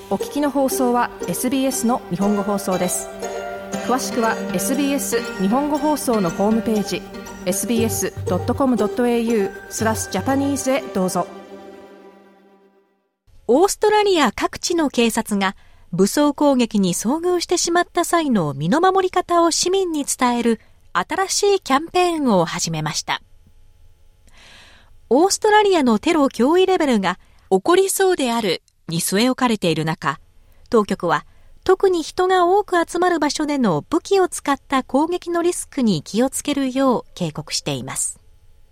お聞きの放送は SBS の日本語放送です。詳しくは SBS 日本語放送のホームページ sbs.com.au/japanese へどうぞ。 オーストラリア各地の警察が武装攻撃に遭遇してしまった際の身の守り方を市民に伝える新しいキャンペーンを始めました。オーストラリアのテロ脅威レベルが起こりそうであるに据え置かれている中、当局は特に人が多く集まる場所での武器を使った攻撃のリスクに気をつけるよう警告しています。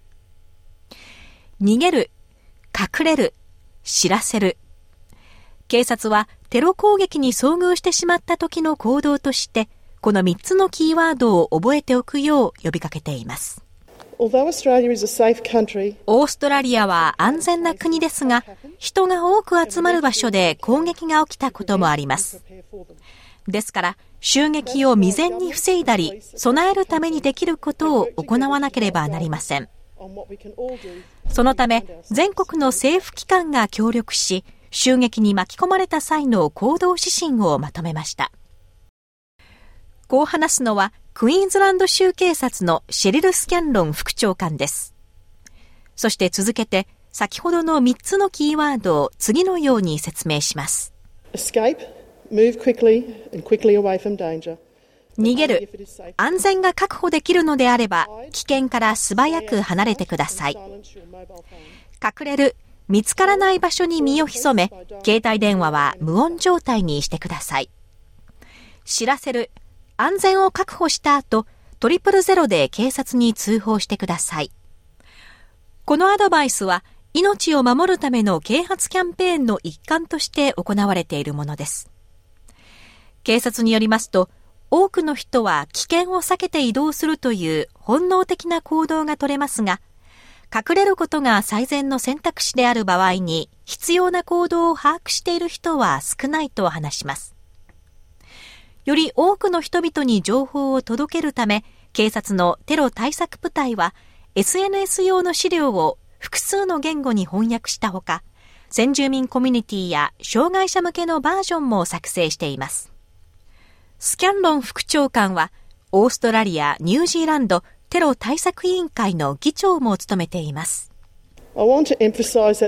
逃げる、隠れる、知らせる。警察はテロ攻撃に遭遇してしまった時の行動として、この3つのキーワードを覚えておくよう呼びかけています。オーストラリアは安全な国ですが、人が多く集まる場所で攻撃が起きたこともあります。ですから、襲撃を未然に防いだり、備えるためにできることを行わなければなりません。そのため、全国の政府機関が協力し、襲撃に巻き込まれた際の行動指針をまとめました。こう話すのは、クイーンズランド州警察のシェリル・スキャンロン副長官です。そして続けて、先ほどの3つのキーワードを次のように説明します。 Escape, move quickly and quickly away from danger. 逃げる、安全が確保できるのであれば、危険から素早く離れてください。隠れる、見つからない場所に身を潜め、携帯電話は無音状態にしてください。知らせる、安全を確保した後、000で警察に通報してください。このアドバイスは、命を守るための啓発キャンペーンの一環として行われているものです。警察によりますと、多くの人は危険を避けて移動するという本能的な行動が取れますが、隠れることが最善の選択肢である場合に必要な行動を把握している人は少ないと話します。より多くの人々に情報を届けるため、警察のテロ対策部隊は SNS 用の資料を複数の言語に翻訳したほか、先住民コミュニティや障害者向けのバージョンも作成しています。スキャンロン副長官は、オーストラリア、ニュージーランドテロ対策委員会の議長も務めています。このキャン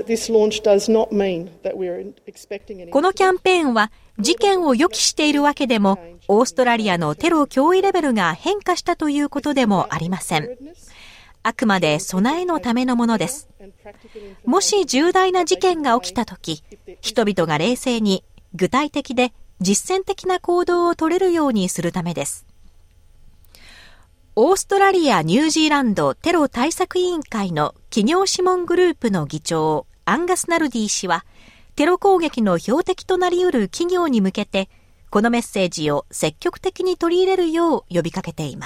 ペーンは事件を予期しているわけでも、オーストラリアのテロ脅威レベルが変化したということでもありません。あくまで備えのためのものです。もし重大な事件が起きたとき、人々が冷静に具体的で実践的な行動を取れるようにするためです。オーストラリア・ニュージーランドテロ対策委員会の企業諮問グループの議長アンガス・ナルディ氏は、テロ攻撃の標的となり得る企業に向けて、このメッセージを積極的に取り入れるよう呼びかけています。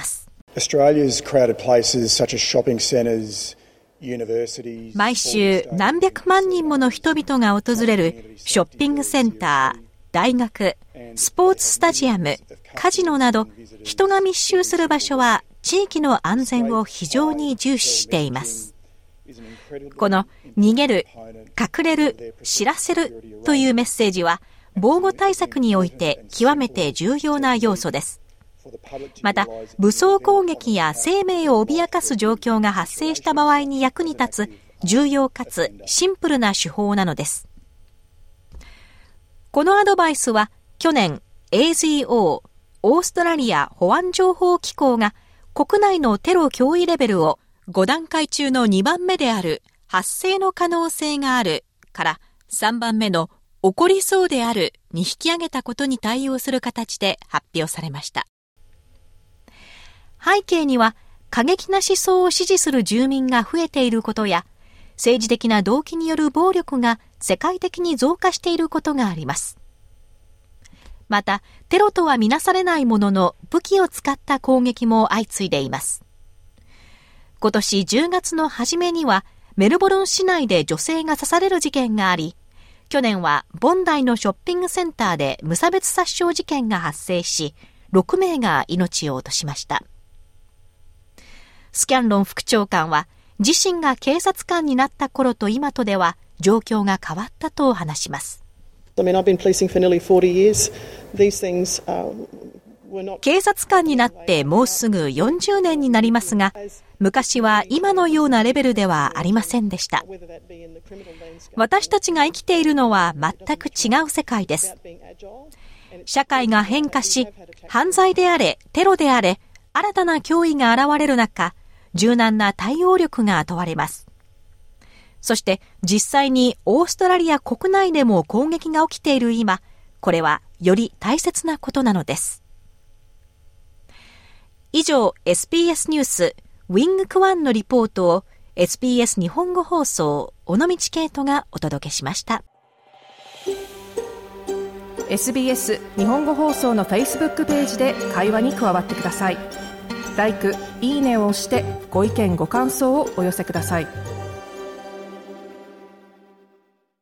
毎週何百万人もの人々が訪れるショッピングセンター、大学、スポーツスタジアム、カジノなど、人が密集する場所は地域の安全を非常に重視しています。この逃げる、隠れる、知らせるというメッセージは、防護対策において極めて重要な要素です。また、武装攻撃や生命を脅かす状況が発生した場合に役に立つ重要かつシンプルな手法なのです。このアドバイスは去年 ASIO、オーストラリア保安情報機構が国内のテロ脅威レベルを5段階中の2番目である発生の可能性があるから3番目の起こりそうであるに引き上げたことに対応する形で発表されました。背景には過激な思想を支持する住民が増えていることや、政治的な動機による暴力が世界的に増加していることがあります。また、テロとは見なされないものの武器を使った攻撃も相次いでいます。今年10月の初めには、メルボルン市内で女性が刺される事件があり、去年はボンダイのショッピングセンターで無差別殺傷事件が発生し、6名が命を落としました。スキャンロン副長官は、自身が警察官になった頃と今とでは状況が変わったと話します。 警察官になってもうすぐ40年になりますが、昔は今のようなレベルではありませんでした。私たちが生きているのは全く違う世界です。社会が変化し、犯罪であれ、テロであれ、新たな脅威が現れる中、柔軟な対応力が問われます。そして実際にオーストラリア国内でも攻撃が起きている今、これはより大切なことなのです。以上、SBS ニュースウィングクワンのリポートを SBS 日本語放送尾道ケイトがお届けしました。 SBS 日本語放送の Facebook ページで会話に加わってください。LIKE、いいねを押してご意見ご感想をお寄せください。